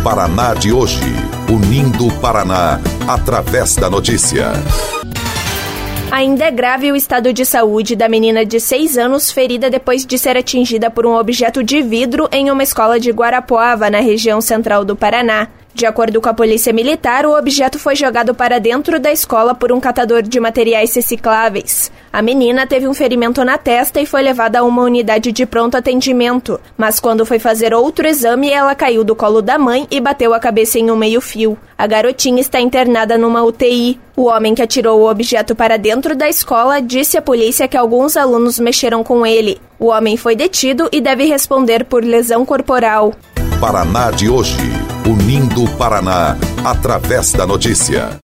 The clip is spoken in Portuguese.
Paraná de hoje, unindo o Paraná através da notícia. Ainda é grave o estado de saúde da menina de 6 anos ferida depois de ser atingida por um objeto de vidro em uma escola de Guarapuava, na região central do Paraná. De acordo com a polícia militar, o objeto foi jogado para dentro da escola por um catador de materiais recicláveis. A menina teve um ferimento na testa e foi levada a uma unidade de pronto atendimento, mas quando foi fazer outro exame, ela caiu do colo da mãe e bateu a cabeça em um meio-fio. A garotinha está internada numa UTI. O homem que atirou o objeto para dentro da escola disse à polícia que alguns alunos mexeram com ele. O homem foi detido e deve responder por lesão corporal. Paraná de hoje, unindo o Paraná através da notícia.